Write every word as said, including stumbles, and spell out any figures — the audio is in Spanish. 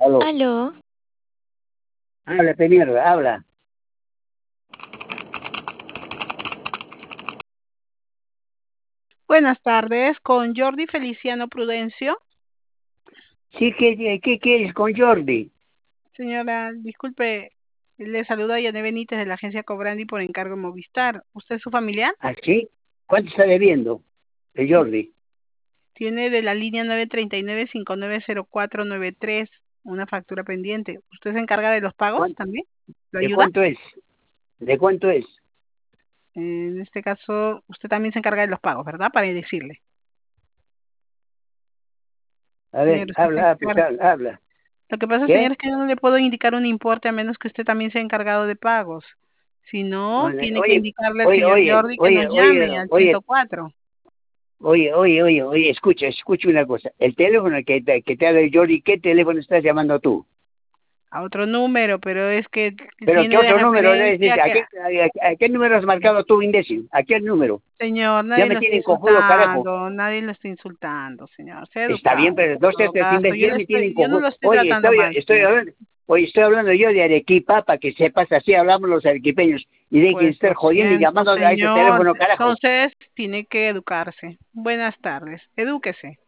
Aló. Aló, Habla, pe mierda, habla. Buenas tardes, con Jordi Feliciano Prudencio. Sí, ¿qué, qué quieres con Jordi? Señora, disculpe, le saluda Yané Benítez de la agencia Cobrandi por encargo de Movistar. ¿Usted es su familiar? ¿Ah, sí? ¿Cuánto está debiendo de Jordi? Tiene de la línea nueve tres nueve cinco nueve cero cuatro nueve tres una factura pendiente. ¿Usted se encarga de los pagos ¿Cuánto? también? ¿Lo ¿De ayuda? cuánto es? ¿De cuánto es? En este caso, usted también se encarga de los pagos, ¿verdad? Para decirle. A ver, Señor, usted se habla, ah, pues, encarga. habla, habla. Lo que pasa, señor, ¿Qué? es que yo no le puedo indicar un importe a menos que usted también sea encargado de pagos. Si no, Oye, tiene que oye, indicarle al oye, señor oye, Jordi que oye, nos llame oye, al oye, ciento cuatro. oye, oye, oye, oye, escucha, escucha una cosa. El teléfono que te, que te ha dado Jordi, ¿qué teléfono estás llamando tú? A otro número, pero es que Pero ¿qué tiene de otro número? Es referencia decir, ¿A que, qué, a, a qué número has marcado tú, imbécil? ¿A qué número? señor, Ya nadie me lo está tienen confuso, carajo. insultando, nadie lo está insultando, señor. Sea Está bien, educado, pero en no seas todo caso. Yo imbécil, le me tienen estoy, yo no confuso. lo estoy Oye, tratando estoy, mal, estoy señor. hablando, oye, estoy hablando yo de Arequipa para que sepas, así hablamos los arequipeños. Y de que Pues lo estar jodiendo y siento, llamando a ese señor. teléfono, carajo. Entonces, tiene que educarse. Buenas tardes. Edúquese.